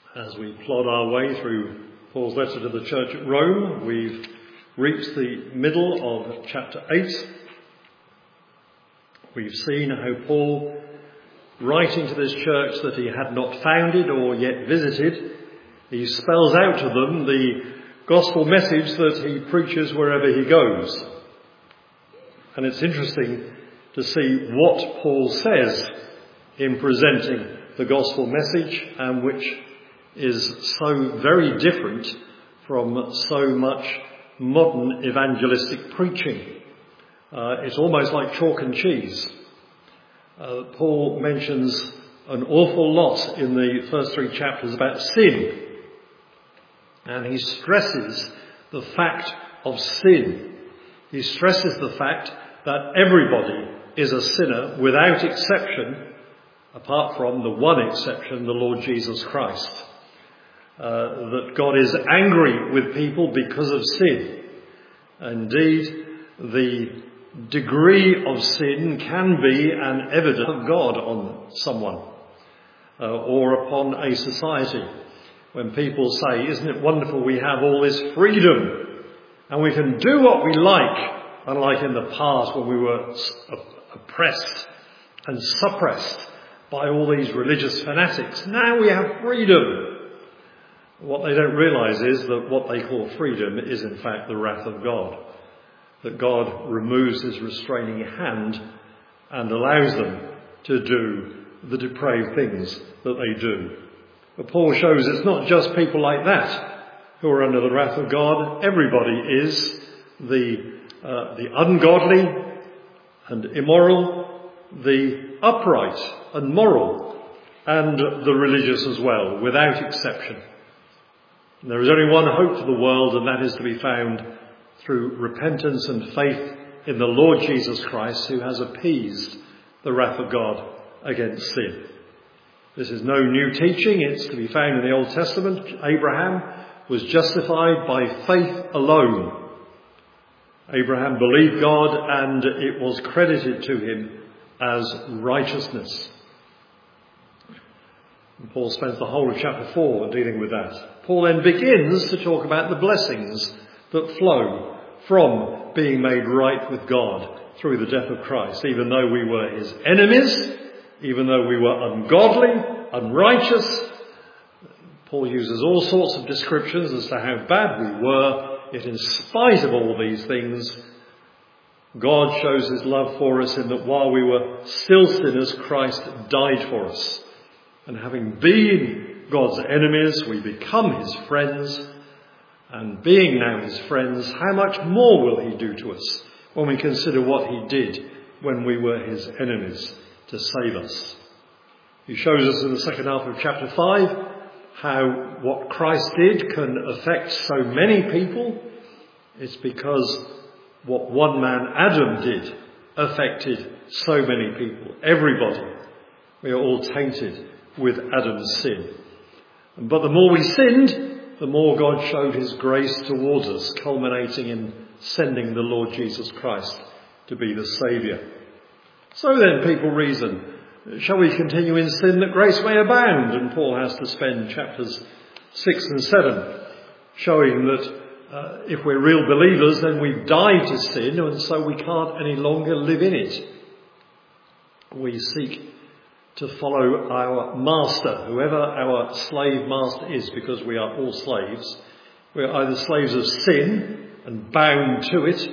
As we plod our way through Paul's letter to the church at Rome, we've reached the middle of chapter 8. We've seen how Paul, writing to this church that he had not founded or yet visited, he spells out to them the gospel message that he preaches wherever he goes. And it's interesting to see what Paul says in presenting the gospel message, and which is so very different from so much modern evangelistic preaching. It's almost like chalk and cheese. Paul mentions an awful lot in the first 3 chapters about sin. And he stresses the fact of sin. He stresses the fact that everybody is a sinner without exception, apart from the one exception, the Lord Jesus Christ. That God is angry with people because of sin. Indeed, the degree of sin can be an evidence of God on someone or upon a society. When people say, isn't it wonderful we have all this freedom and we can do what we like, unlike in the past when we were oppressed and suppressed by all these religious fanatics. Now we have freedom. What they don't realise is that what they call freedom is in fact the wrath of God. That God removes his restraining hand and allows them to do the depraved things that they do. But Paul shows it's not just people like that who are under the wrath of God. Everybody is. The ungodly and immoral, the upright and moral, and the religious as well, without exception. And there is only one hope for the world, and that is to be found through repentance and faith in the Lord Jesus Christ, who has appeased the wrath of God against sin. This is no new teaching. It's to be found in the Old Testament. Abraham was justified by faith alone. Abraham believed God, and it was credited to him as righteousness. And Paul spends the whole of chapter 4 dealing with that. Paul then begins to talk about the blessings that flow from being made right with God through the death of Christ. Even though we were his enemies, even though we were ungodly, unrighteous, Paul uses all sorts of descriptions as to how bad we were. Yet in spite of all these things, God shows his love for us in that while we were still sinners, Christ died for us. And having been God's enemies, we become his friends. And being now his friends, how much more will he do to us when we consider what he did when we were his enemies to save us? He shows us in the second half of chapter 5 how what Christ did can affect so many people. It's because what one man, Adam, did affected so many people. Everybody. We are all tainted with Adam's sin. But the more we sinned, the more God showed his grace towards us, culminating in sending the Lord Jesus Christ to be the Saviour. So then people reason, shall we continue in sin that grace may abound? And Paul has to spend chapters 6 and 7 showing that if we're real believers, then we've died to sin, and so we can't any longer live in it. We seek to follow our master, whoever our slave master is, because we are all slaves. We are either slaves of sin and bound to it,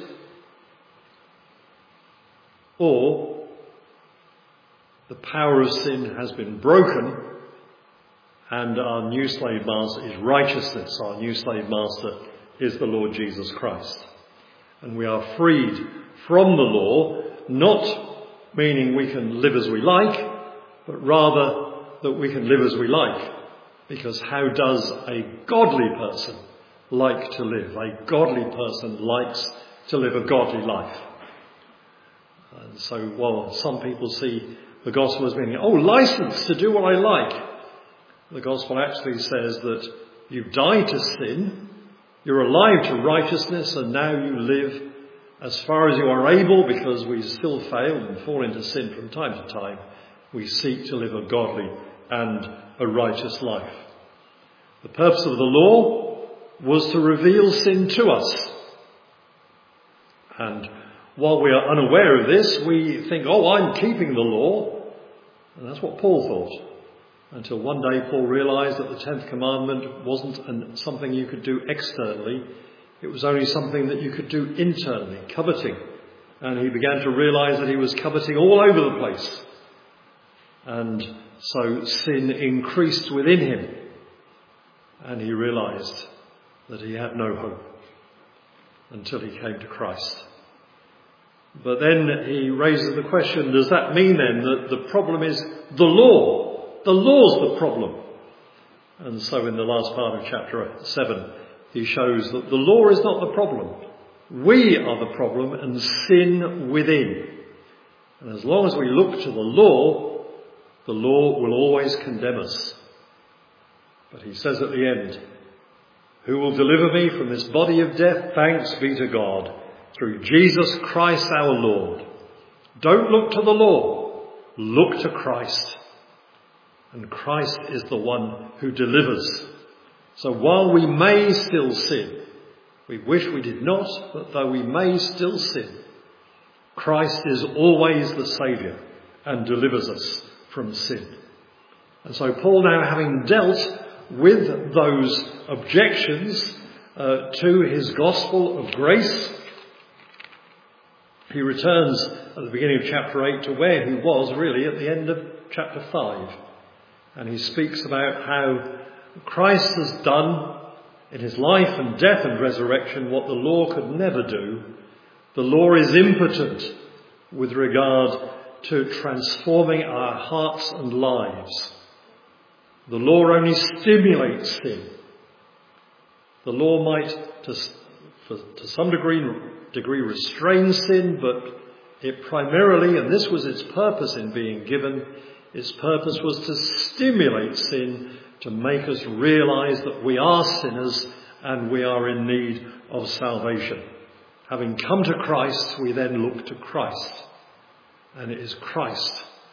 or the power of sin has been broken and our new slave master is righteousness. Our new slave master is the Lord Jesus Christ. And we are freed from the law, not meaning we can live as we like, but rather that we can live as we like. Because how does a godly person like to live? A godly person likes to live a godly life. And so while some people see the gospel as being, license to do what I like, the gospel actually says that you've died to sin, you're alive to righteousness, and now you live as far as you are able, because we still fail and fall into sin from time to time. We seek to live a godly and a righteous life. The purpose of the law was to reveal sin to us. And while we are unaware of this, we think, I'm keeping the law. And that's what Paul thought. Until one day Paul realised that the 10th commandment wasn't something you could do externally. It was only something that you could do internally, coveting. And he began to realise that he was coveting all over the place. And so sin increased within him. And he realised that he had no hope until he came to Christ. But then he raises the question, does that mean then that the problem is the law? The law's the problem. And so in the last part of chapter 7, he shows that the law is not the problem. We are the problem and sin within. And as long as we look to the law will always condemn us. But he says at the end, who will deliver me from this body of death? Thanks be to God, through Jesus Christ our Lord. Don't look to the law, look to Christ. And Christ is the one who delivers. So while we may still sin, we wish we did not, but though we may still sin, Christ is always the Saviour and delivers us from sin. And so Paul, now having dealt with those objections to his gospel of grace, he returns at the beginning of chapter 8 to where he was really at the end of chapter 5. And he speaks about how Christ has done in his life and death and resurrection what the law could never do. The law is impotent with regard to transforming our hearts and lives. The law only stimulates sin. The law might, to some degree restrain sin, but it primarily, and this was its purpose in being given, its purpose was to stimulate sin, to make us realise that we are sinners and we are in need of salvation. Having come to Christ, we then look to Christ. And it is Christ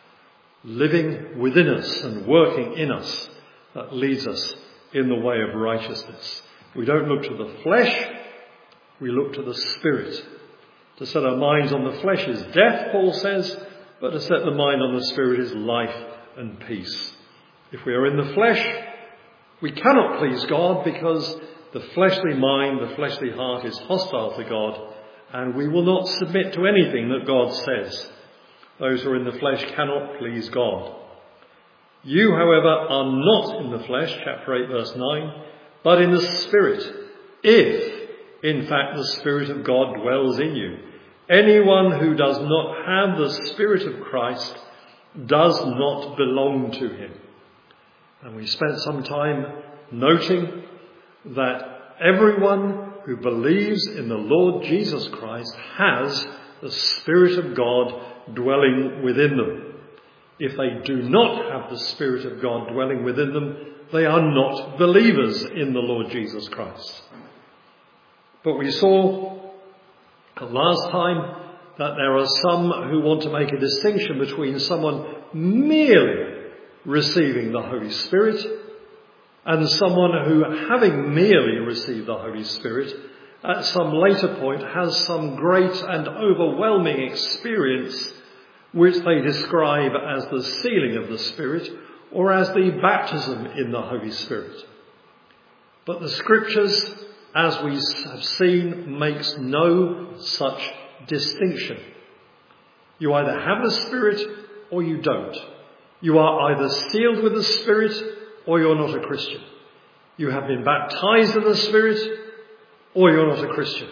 living within us and working in us that leads us in the way of righteousness. We don't look to the flesh, we look to the Spirit. To set our minds on the flesh is death, Paul says, but to set the mind on the Spirit is life and peace. If we are in the flesh, we cannot please God because the fleshly mind, the fleshly heart is hostile to God, and we will not submit to anything that God says. Those who are in the flesh cannot please God. You, however, are not in the flesh, chapter 8, verse 9, but in the Spirit, if, in fact, the Spirit of God dwells in you. Anyone who does not have the Spirit of Christ does not belong to him. And we spent some time noting that everyone who believes in the Lord Jesus Christ has the Spirit of God dwelling within them. If they do not have the Spirit of God dwelling within them, they are not believers in the Lord Jesus Christ. But we saw last time that there are some who want to make a distinction between someone merely receiving the Holy Spirit and someone who, having merely received the Holy Spirit, at some later point has some great and overwhelming experience which they describe as the sealing of the Spirit or as the baptism in the Holy Spirit. But the Scriptures, as we have seen, makes no such distinction. You either have the Spirit or you don't. You are either sealed with the Spirit or you're not a Christian. You have been baptized in the Spirit or you're not a Christian.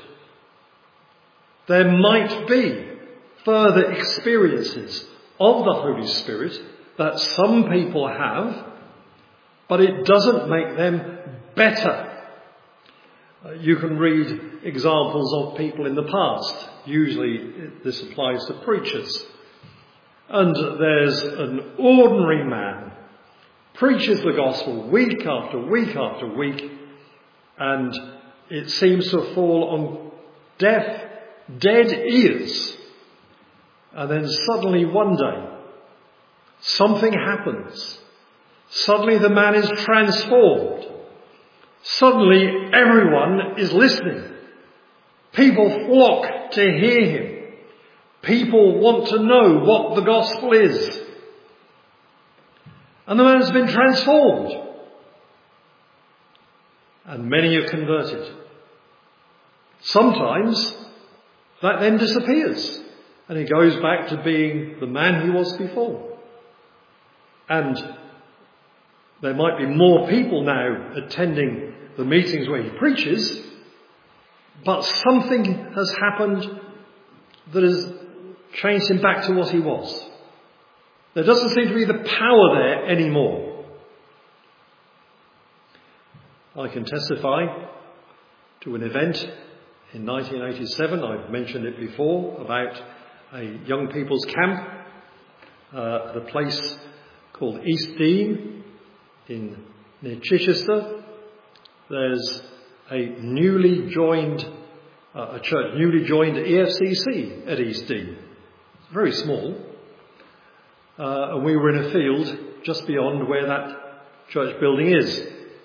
There might be further experiences of the Holy Spirit that some people have, but it doesn't make them better. You can read examples of people in the past. Usually this applies to preachers. And there's an ordinary man, preaches the gospel week after week after week, and it seems to fall on deaf, dead ears. And then suddenly one day, something happens. Suddenly the man is transformed. Suddenly everyone is listening. People flock to hear him. People want to know what the gospel is. And the man's been transformed. And many are converted. Sometimes that then disappears and he goes back to being the man he was before. And there might be more people now attending the meetings where he preaches, but something has happened that has changed him back to what he was. There doesn't seem to be the power there anymore. I can testify to an event in 1987, I've mentioned it before, about a young people's camp at a place called East Dean near Chichester. There's a church newly joined EFCC at East Dean. It's very small. And we were in a field just beyond where that church building is.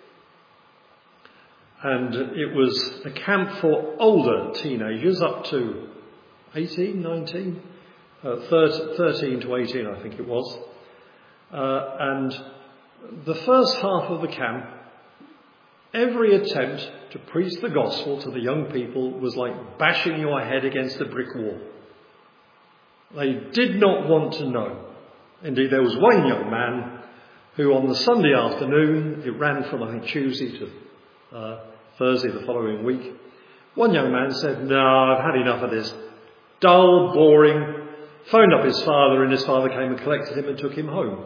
And it was a camp for older teenagers up to 18, 19, 13 to 18 I think it was. And the first half of the camp, every attempt to preach the gospel to the young people was like bashing your head against a brick wall. They did not want to know. Indeed, there was one young man who on the Sunday afternoon, it ran from I think Tuesday to Thursday the following week, one young man said, "No, I've had enough of this. Dull, boring." Phoned up his father and his father came and collected him and took him home.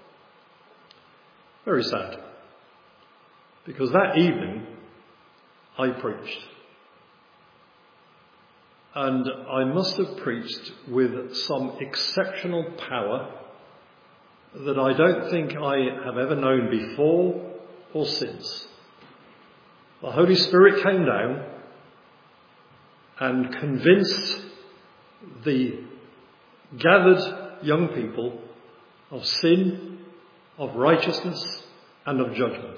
Very sad. Because that evening I preached. And I must have preached with some exceptional power that I don't think I have ever known before or since. The Holy Spirit came down and convinced the gathered young people of sin, of righteousness, and of judgment.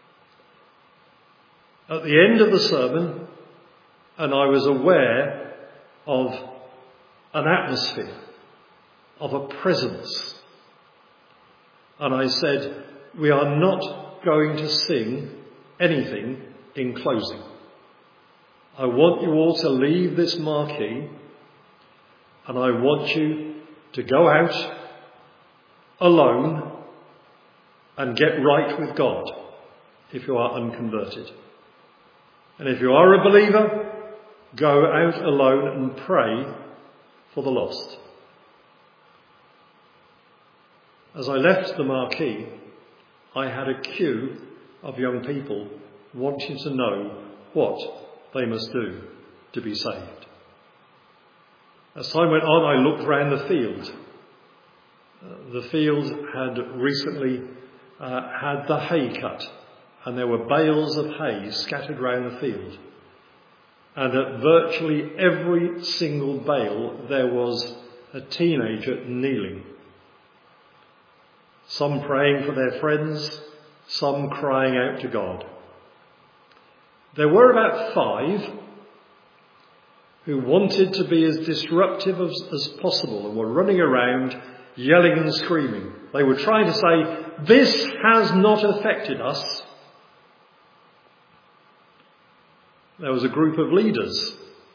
At the end of the sermon, and I was aware of an atmosphere, of a presence. And I said, we are not going to sing anything in closing. I want you all to leave this marquee and I want you to go out alone and get right with God if you are unconverted. And if you are a believer, go out alone and pray for the lost. As I left the marquee, I had a queue of young people wanting to know what they must do to be saved. As time went on, I looked round the field. The field had recently had the hay cut, and there were bales of hay scattered round the field. And at virtually every single bale, there was a teenager kneeling. Some praying for their friends, some crying out to God. There were about 5 who wanted to be as disruptive as possible and were running around yelling and screaming. They were trying to say, this has not affected us. There was a group of leaders,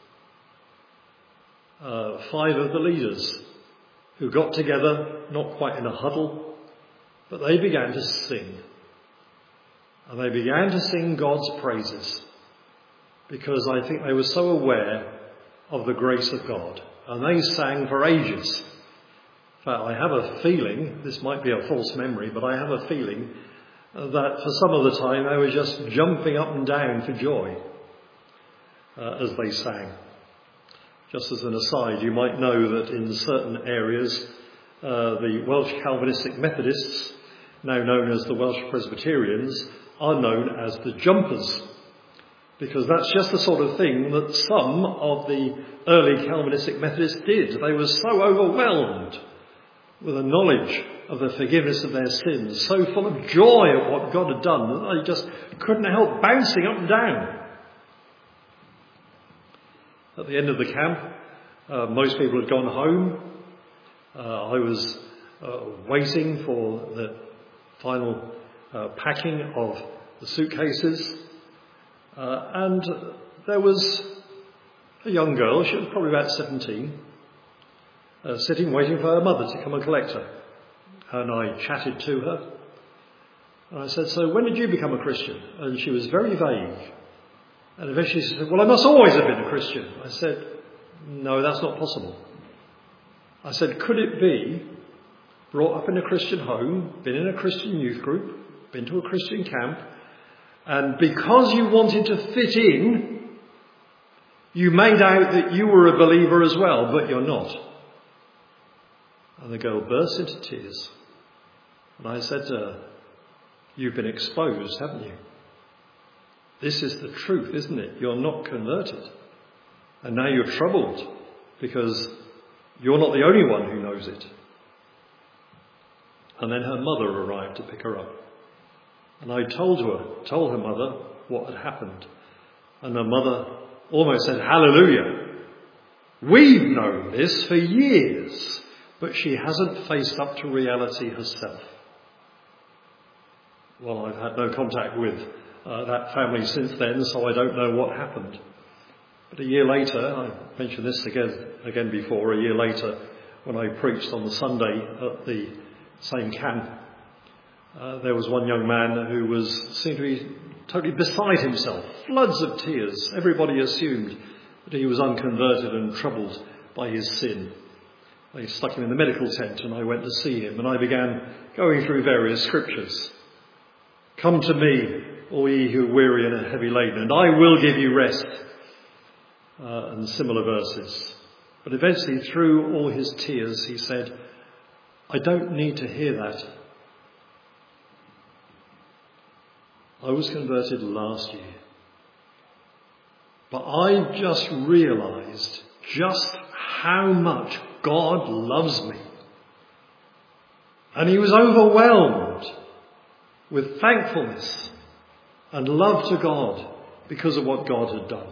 5 of the leaders, who got together, not quite in a huddle, but they began to sing. And they began to sing God's praises because I think they were so aware of the grace of God. And they sang for ages. In fact, I have a feeling, this might be a false memory, but I have a feeling that for some of the time they were just jumping up and down for joy as they sang. Just as an aside, you might know that in certain areas the Welsh Calvinistic Methodists, now known as the Welsh Presbyterians, are known as the jumpers, because that's just the sort of thing that some of the early Calvinistic Methodists did. They were so overwhelmed with the knowledge of the forgiveness of their sins, so full of joy at what God had done that they just couldn't help bouncing up and down. At the end of the camp, most people had gone home. I was waiting for the final packing of the suitcases, and there was a young girl, she was probably about 17, sitting waiting for her mother to come and collect her. And I chatted to her, and I said, "So when did you become a Christian?" And she was very vague. And eventually she said, "Well, I must always have been a Christian." I said, "No, that's not possible." I said, "Could it be brought up in a Christian home, been in a Christian youth group, been to a Christian camp, and because you wanted to fit in, you made out that you were a believer as well, but you're not?" And the girl burst into tears. And I said to her, "You've been exposed, haven't you? This is the truth, isn't it? You're not converted. And now you're troubled because you're not the only one who knows it." And then her mother arrived to pick her up. And I told her mother what had happened. And her mother almost said, "Hallelujah. We've known this for years." But she hasn't faced up to reality herself. Well, I've had no contact with that family since then, so I don't know what happened. But a year later, I mentioned this again before, a year later when I preached on the Sunday at the same camp, there was one young man who seemed to be totally beside himself, floods of tears. Everybody assumed that he was unconverted and troubled by his sin. They stuck him in the medical tent and I went to see him, and I began going through various scriptures. "Come to me, all ye who are weary and are heavy laden, and I will give you rest," and similar verses. But eventually, through all his tears, he said, "I don't need to hear that. I was converted last year, but I just realised just how much God loves me." And he was overwhelmed with thankfulness and love to God because of what God had done.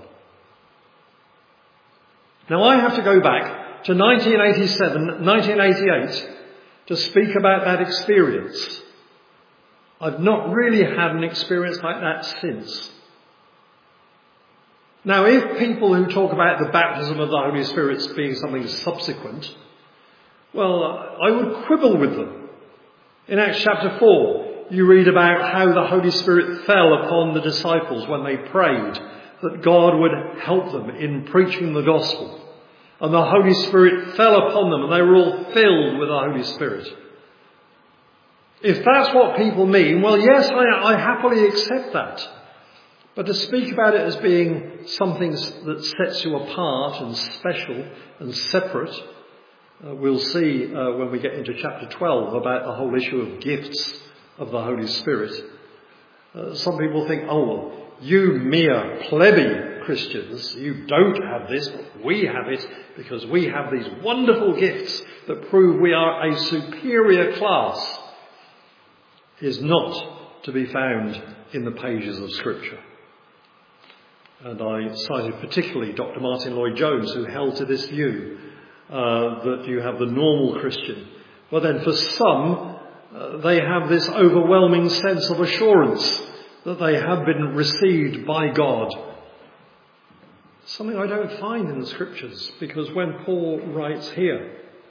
Now I have to go back to 1987, 1988 to speak about that experience. I've not really had an experience like that since. Now, if people who talk about the baptism of the Holy Spirit being something subsequent, well, I would quibble with them. In Acts chapter 4, you read about how the Holy Spirit fell upon the disciples when they prayed that God would help them in preaching the gospel. And the Holy Spirit fell upon them and they were all filled with the Holy Spirit. If that's what people mean, well, yes, I happily accept that. But to speak about it as being something that sets you apart and special and separate, we'll see when we get into chapter 12 about the whole issue of gifts of the Holy Spirit. Some people think, "Oh, well, you mere plebby Christians, you don't have this, but we have it because we have these wonderful gifts that prove we are a superior class," is not to be found in the pages of Scripture. And I cited particularly Dr. Martin Lloyd-Jones, who held to this view that you have the normal Christian. But then for some, they have this overwhelming sense of assurance that they have been received by God. Something I don't find in the Scriptures, because when Paul writes here,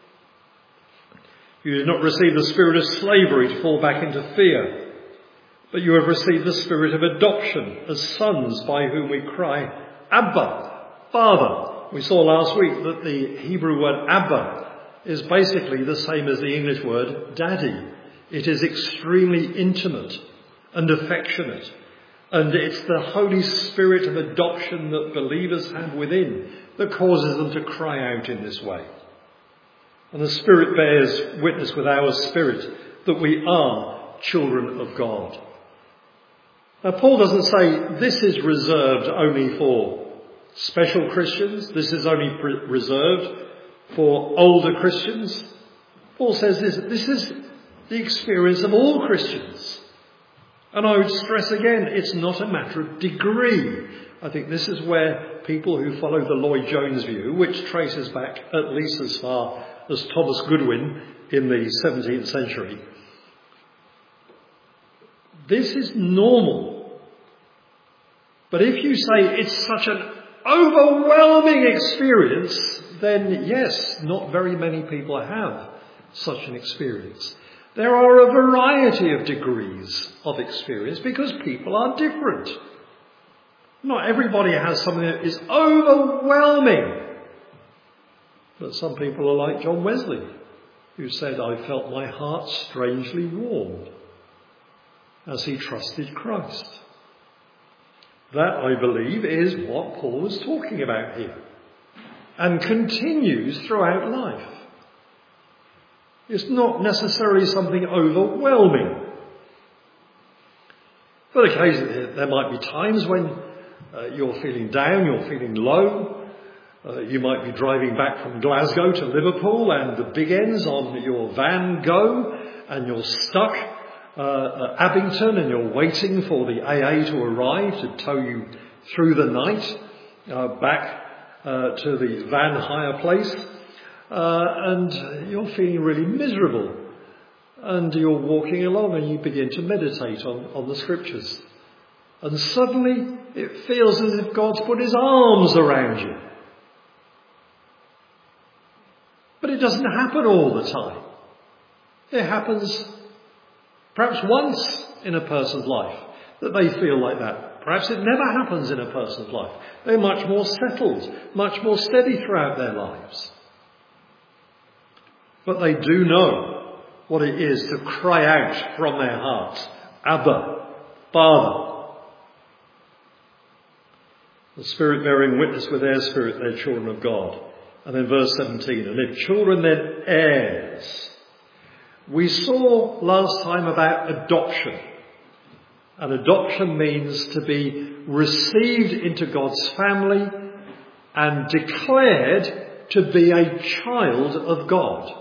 "You did not receive the spirit of slavery to fall back into fear, but you have received the spirit of adoption as sons, by whom we cry, Abba, Father." We saw last week that the Hebrew word Abba is basically the same as the English word daddy. It is extremely intimate and affectionate. And it's the Holy Spirit of adoption that believers have within that causes them to cry out in this way. And the Spirit bears witness with our spirit that we are children of God. Now, Paul doesn't say this is reserved only for special Christians. This is only reserved for older Christians. Paul says this is the experience of all Christians. And I would stress again, it's not a matter of degree. I think this is where people who follow the Lloyd-Jones view, which traces back at least as far as Thomas Goodwin in the 17th century, this is normal. But if you say it's such an overwhelming experience, then yes, not very many people have such an experience. There are a variety of degrees of experience because people are different. Not everybody has something that is overwhelming. But some people are like John Wesley, who said, "I felt my heart strangely warmed as he trusted Christ." That, I believe, is what Paul was talking about here, and continues throughout life. It's not necessarily something overwhelming. But occasionally there might be times when you're feeling down, you're feeling low. You might be driving back from Glasgow to Liverpool and the big ends on your van go and you're stuck at Abington and you're waiting for the AA to arrive to tow you through the night back to the van hire place. And you're feeling really miserable. And you're walking along and you begin to meditate on the scriptures. And suddenly it feels as if God's put his arms around you. But it doesn't happen all the time. It happens perhaps once in a person's life that they feel like that. Perhaps it never happens in a person's life. They're much more settled, much more steady throughout their lives. But they do know what it is to cry out from their hearts, "Abba, Father." The Spirit bearing witness with their spirit, they're children of God. And then verse 17, and if children, then heirs. We saw last time about adoption. And adoption means to be received into God's family and declared to be a child of God.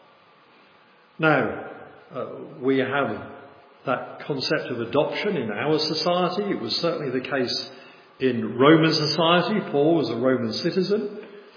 Now, we have that concept of adoption in our society. It was certainly the case in Roman society. Paul was a Roman citizen.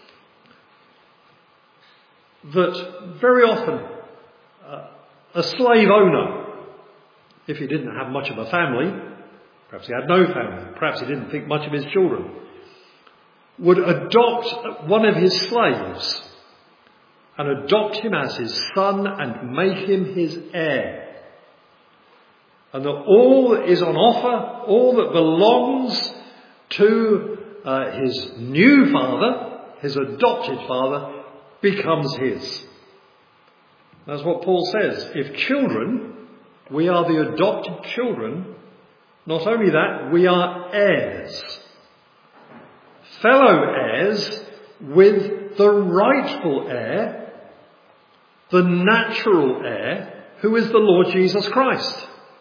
That very often a slave owner, if he didn't have much of a family, perhaps he had no family, perhaps he didn't think much of his children, would adopt one of his slaves and adopt him as his son and make him his heir. And that all that is on offer, all that belongs to his new father, his adopted father, becomes his. That's what Paul says. If children, we are the adopted children. Not only that, we are heirs. Fellow heirs with the rightful heir, the natural heir, who is the Lord Jesus Christ.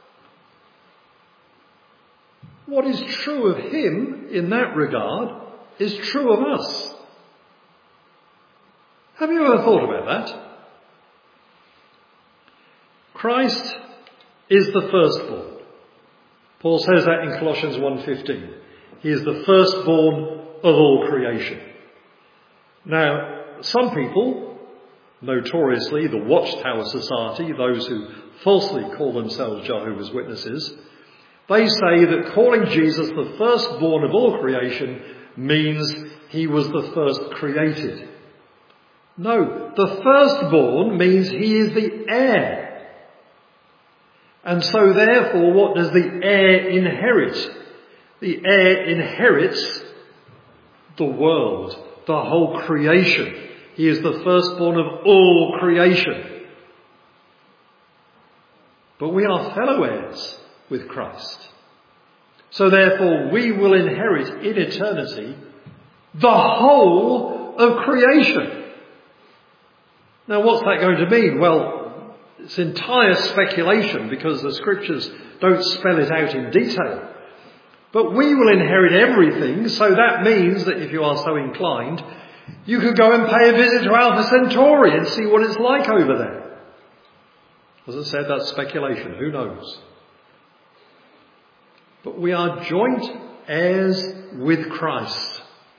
What is true of him in that regard is true of us. Have you ever thought about that? Christ is the firstborn. Paul says that in Colossians 1:15. He is the firstborn of all creation. Now, some people, notoriously the Watchtower Society, those who falsely call themselves Jehovah's Witnesses, they say that calling Jesus the firstborn of all creation means he was the first created. No, the firstborn means he is the heir. And so therefore, what does the heir inherit? The heir inherits the world, the whole creation. He is the firstborn of all creation. But we are fellow heirs with Christ. So therefore, we will inherit in eternity the whole of creation. Now, what's that going to mean? Well, it's entire speculation because the scriptures don't spell it out in detail. But we will inherit everything, so that means that if you are so inclined, you could go and pay a visit to Alpha Centauri and see what it's like over there. As I said, that's speculation. Who knows? But we are joint heirs with Christ.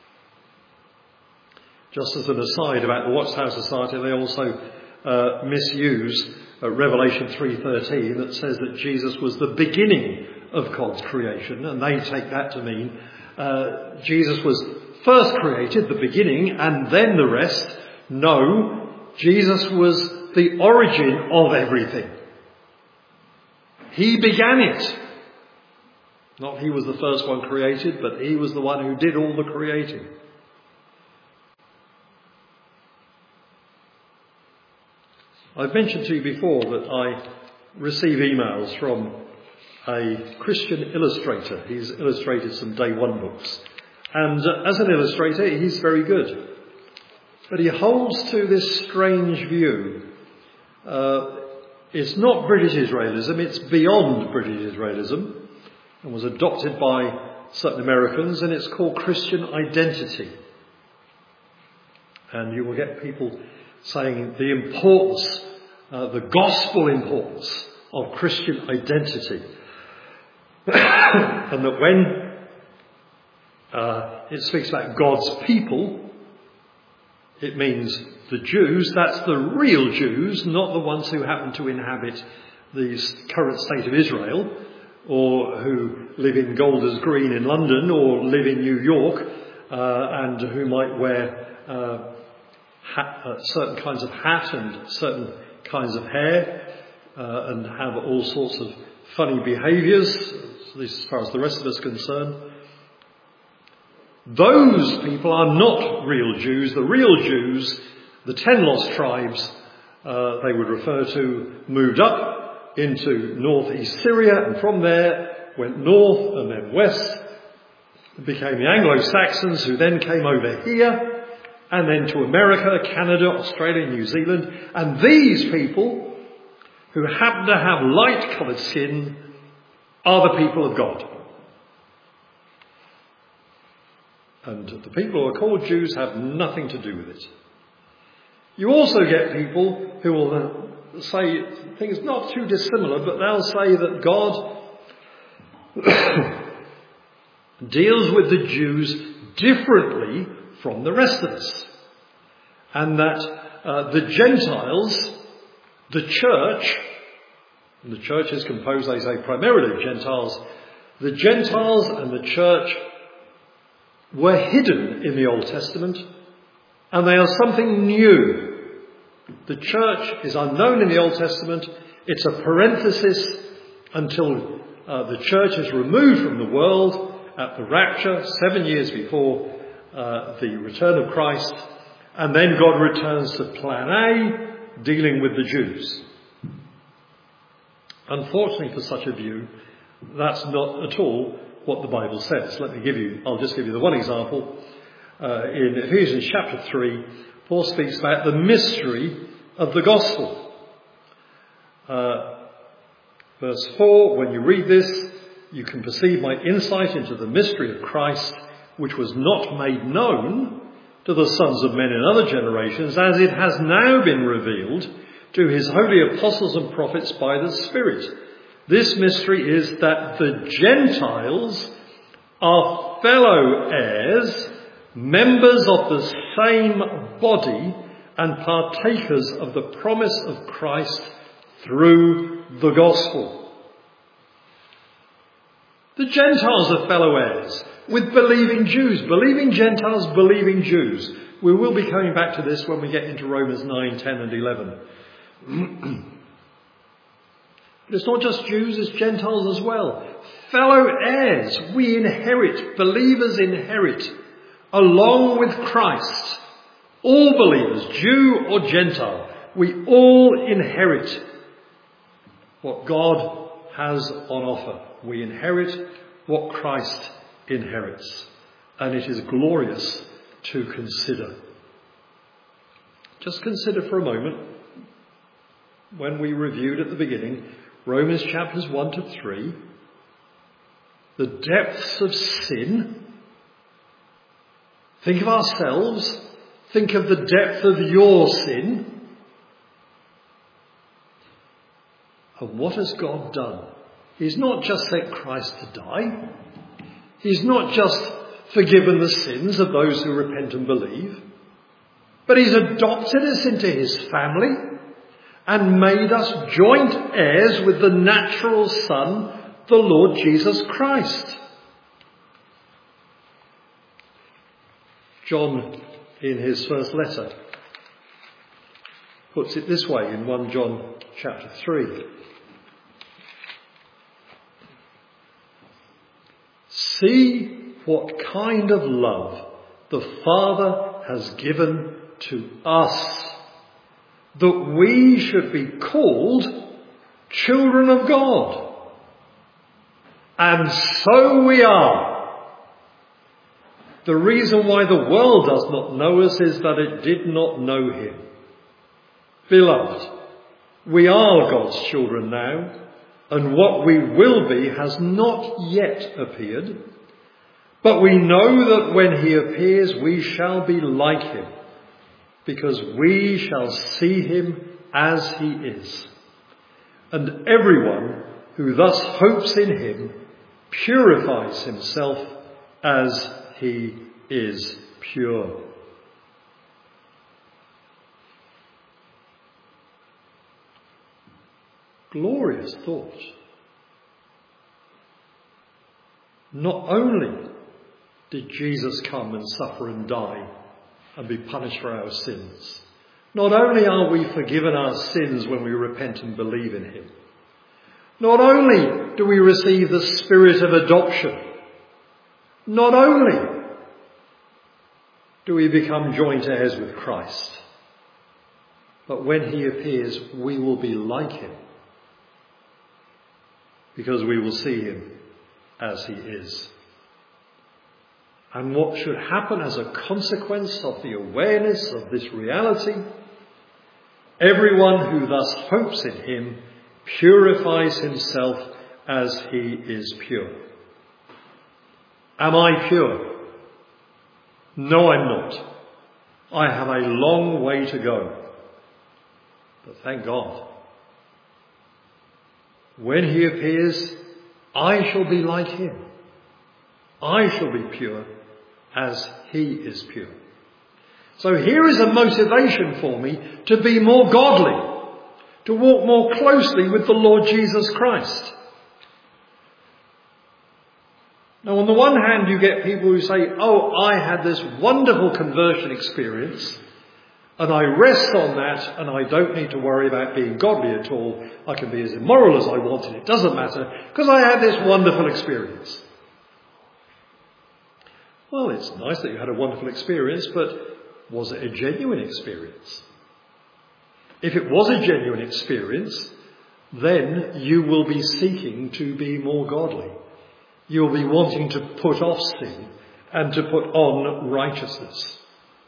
Just as an aside about the Watchtower Society, they also misuse Revelation 3:13 that says that Jesus was the beginning of God's creation, and they take that to mean Jesus was first created, the beginning, and then the rest. No, Jesus was the origin of everything. He began it. Not he was the first one created, but he was the one who did all the creating. I've mentioned to you before that I receive emails from a Christian illustrator. He's illustrated some Day One books. And as an illustrator, he's very good. But he holds to this strange view. It's not British Israelism, it's beyond British Israelism, and was adopted by certain Americans, and it's called Christian identity. And you will get people saying the importance, the gospel importance of Christian identity. And that when it speaks about God's people, it means the Jews, that's the real Jews, not the ones who happen to inhabit the current state of Israel, or who live in Golders Green in London, or live in New York, and who might wear certain kinds of hat and certain kinds of hair, and have all sorts of funny behaviours, at least as far as the rest of us are concerned. Those people are not real Jews. The real Jews, the 10 lost tribes, they would refer to, moved up into northeast Syria, and from there went north and then west, became the Anglo-Saxons, who then came over here, and then to America, Canada, Australia, New Zealand. And these people, who happen to have light-coloured skin, are the people of God. And the people who are called Jews have nothing to do with it. You also get people who will say things not too dissimilar, but they'll say that God deals with the Jews differently from the rest of us. And that the Gentiles, the church, and the church is composed, they say, primarily of Gentiles, the Gentiles and the church were hidden in the Old Testament, and they are something new. The church is unknown in the Old Testament. It's a parenthesis until the church is removed from the world at the rapture, 7 years before the return of Christ, and then God returns to plan A, dealing with the Jews. Unfortunately for such a view, that's not at all what the Bible says. I'll just give you the one example. In Ephesians chapter 3, Paul speaks about the mystery of the gospel. Verse 4, when you read this, you can perceive my insight into the mystery of Christ, which was not made known to the sons of men in other generations, as it has now been revealed to his holy apostles and prophets by the Spirit. This mystery is that the Gentiles are fellow heirs, members of the same body, and partakers of the promise of Christ through the gospel. The Gentiles are fellow heirs with believing Jews. Believing Gentiles, believing Jews. We will be coming back to this when we get into Romans 9, 10 and 11. But it's not just Jews, it's Gentiles as well. Fellow heirs, we inherit, believers inherit, along with Christ. All believers, Jew or Gentile, we all inherit what God has on offer. We inherit what Christ inherits. And it is glorious to consider. Just consider for a moment, when we reviewed at the beginning, Romans chapters 1 to 3, the depths of sin. Think of ourselves. Think of the depth of your sin. And what has God done? He's not just sent Christ to die. He's not just forgiven the sins of those who repent and believe. But he's adopted us into his family and made us joint heirs with the natural Son, the Lord Jesus Christ. John, in his first letter, puts it this way in 1 John chapter 3. See what kind of love the Father has given to us, that we should be called children of God. And so we are. The reason why the world does not know us is that it did not know him. Beloved, we are God's children now, and what we will be has not yet appeared. But we know that when he appears, we shall be like him, because we shall see him as he is. And everyone who thus hopes in him purifies himself as he is pure. Glorious thought. Not only did Jesus come and suffer and die and be punished for our sins, not only are we forgiven our sins when we repent and believe in him, not only do we receive the spirit of adoption, not only do we become joint heirs with Christ, but when he appears, we will be like him, because we will see him as he is. And what should happen as a consequence of the awareness of this reality? Everyone who thus hopes in him purifies himself as he is pure. Am I pure? No, I'm not. I have a long way to go. But thank God, when he appears, I shall be like him. I shall be pure as he is pure. So here is a motivation for me to be more godly, to walk more closely with the Lord Jesus Christ. Now, on the one hand, you get people who say, oh, I had this wonderful conversion experience, and I rest on that, and I don't need to worry about being godly at all. I can be as immoral as I want, and it doesn't matter, because I had this wonderful experience. Well, it's nice that you had a wonderful experience, but was it a genuine experience? If it was a genuine experience, then you will be seeking to be more godly. You'll be wanting to put off sin and to put on righteousness.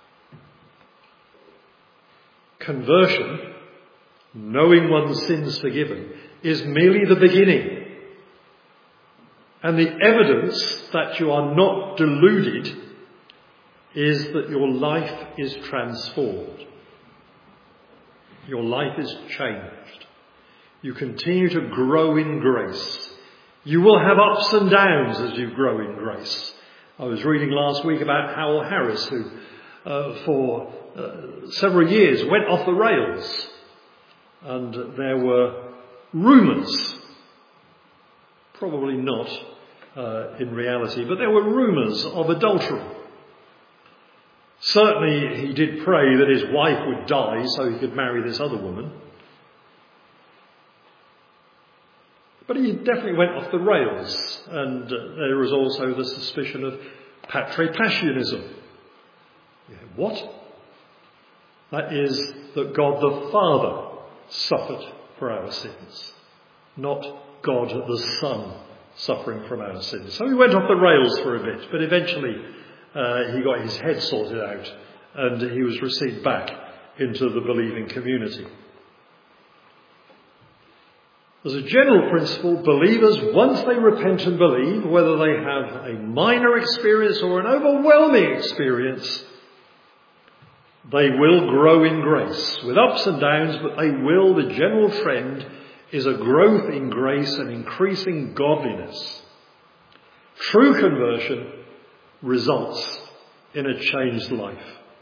Conversion, knowing one's sins forgiven, is merely the beginning. And the evidence that you are not deluded is that your life is transformed. Your life is changed. You continue to grow in grace. You will have ups and downs as you grow in grace. I was reading last week about Howell Harris, who for several years went off the rails. And there were rumours, probably not in reality, but there were rumours of adultery. Certainly he did pray that his wife would die so he could marry this other woman. But he definitely went off the rails, and there was also the suspicion of patripassianism. What? That is that God the Father suffered for our sins, not God the Son suffering from our sins. So he went off the rails for a bit, but eventually he got his head sorted out and he was received back into the believing community. As a general principle, believers, once they repent and believe, whether they have a minor experience or an overwhelming experience, they will grow in grace with ups and downs, but they will, the general trend is a growth in grace and increasing godliness. True conversion results in a changed life.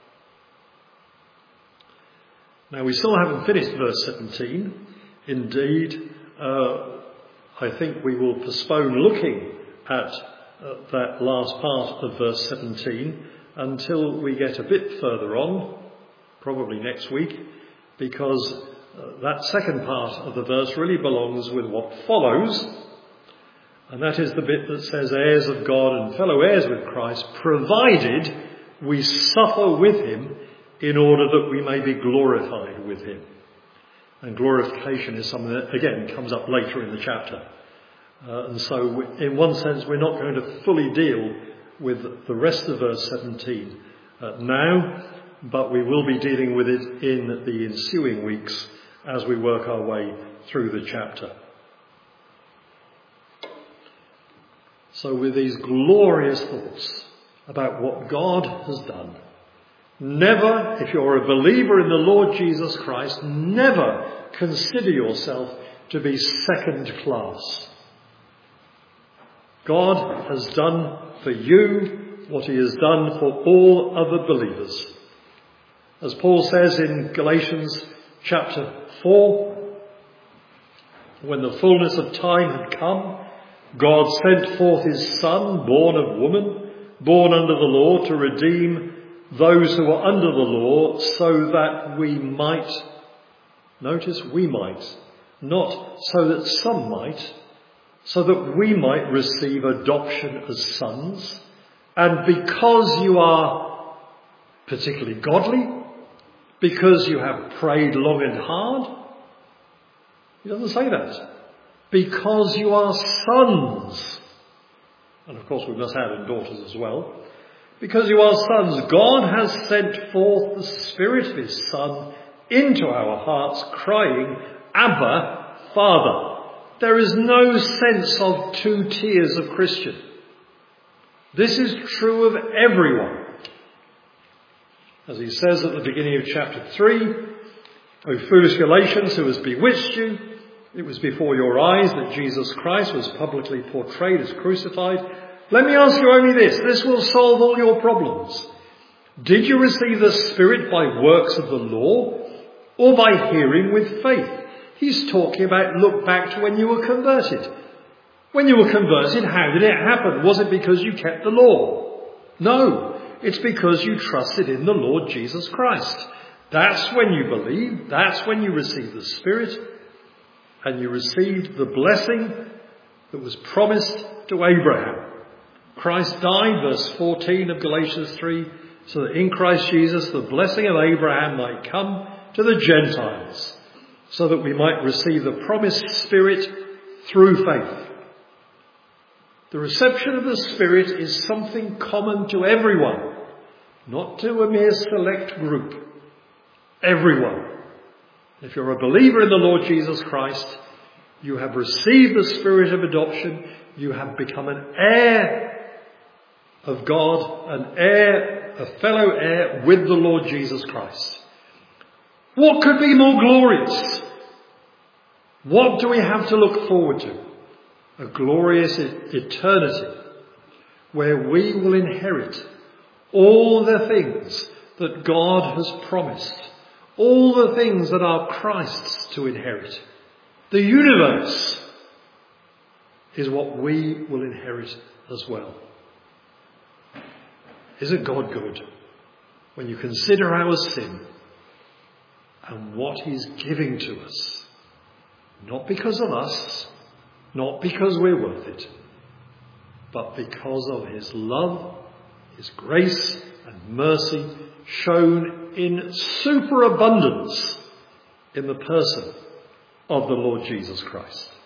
Now, we still haven't finished verse 17. Indeed, I think we will postpone looking at that last part of verse 17 until we get a bit further on, probably next week, because that second part of the verse really belongs with what follows, and that is the bit that says heirs of God and fellow heirs with Christ, provided we suffer with him in order that we may be glorified with him. And glorification is something that, again, comes up later in the chapter. And so, in one sense, we're not going to fully deal with the rest of verse 17 now, but we will be dealing with it in the ensuing weeks as we work our way through the chapter. So, with these glorious thoughts about what God has done, never, if you're a believer in the Lord Jesus Christ, never consider yourself to be second class. God has done for you what he has done for all other believers. As Paul says in Galatians chapter 4, when the fullness of time had come, God sent forth his Son, born of woman, born under the law, to redeem those who are under the law, so that we might, notice we might, not so that some might, so that we might receive adoption as sons. And because you are particularly godly, because you have prayed long and hard, he doesn't say that. Because you are sons. And of course we must add in daughters as well. Because you are sons, God has sent forth the Spirit of his Son into our hearts, crying, Abba, Father. There is no sense of two tiers of Christian. This is true of everyone. As he says at the beginning of chapter 3, O foolish Galatians, who has bewitched you? It was before your eyes that Jesus Christ was publicly portrayed as crucified. Let me ask you only this. This will solve all your problems. Did you receive the Spirit by works of the law or by hearing with faith? He's talking about look back to when you were converted. When you were converted, how did it happen? Was it because you kept the law? No, it's because you trusted in the Lord Jesus Christ. That's when you believed. That's when you received the Spirit. And you received the blessing that was promised to Abraham. Christ died, verse 14 of Galatians 3, so that in Christ Jesus the blessing of Abraham might come to the Gentiles, so that we might receive the promised Spirit through faith. The reception of the Spirit is something common to everyone, not to a mere select group. Everyone. If you're a believer in the Lord Jesus Christ, you have received the Spirit of adoption. You have become an heir of God, an heir, a fellow heir with the Lord Jesus Christ. What could be more glorious? What do we have to look forward to? A glorious eternity where we will inherit all the things that God has promised, all the things that are Christ's to inherit. The universe is what we will inherit as well. Isn't God good when you consider our sin and what he's giving to us? Not because of us, not because we're worth it, but because of his love, his grace and mercy shown in superabundance in the person of the Lord Jesus Christ.